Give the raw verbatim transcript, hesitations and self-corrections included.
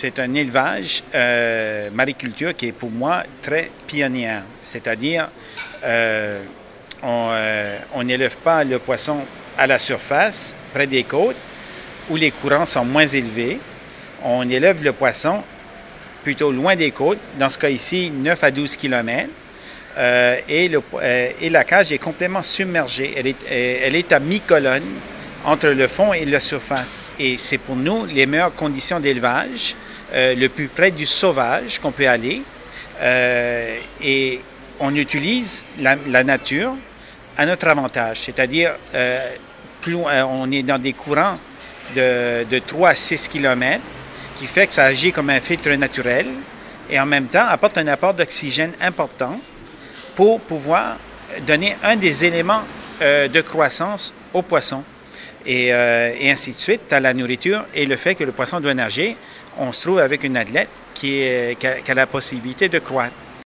c'est un élevage euh, mariculture qui est pour moi très pionnière. C'est-à-dire, euh, on n'élève euh, pas le poisson à la surface, près des côtes, où les courants sont moins élevés. On élève le poisson plutôt loin des côtes, dans ce cas ici, neuf à douze kilomètres. Euh, et, le, euh, et la cage est complètement submergée. Elle est, elle est à mi-colonne entre le fond et la surface. Et c'est pour nous les meilleures conditions d'élevage, euh, le plus près du sauvage qu'on peut aller. Euh, et on utilise la, la nature à notre avantage. C'est-à-dire, euh, plus euh, on est dans des courants de, de trois à six kilomètres, qui fait que ça agit comme un filtre naturel et en même temps apporte un apport d'oxygène important pour pouvoir donner un des éléments euh, de croissance au poisson. Et, euh, et ainsi de suite, tu as la nourriture et le fait que le poisson doit nager, on se trouve avec une athlète qui, est, qui, a, qui a la possibilité de croître.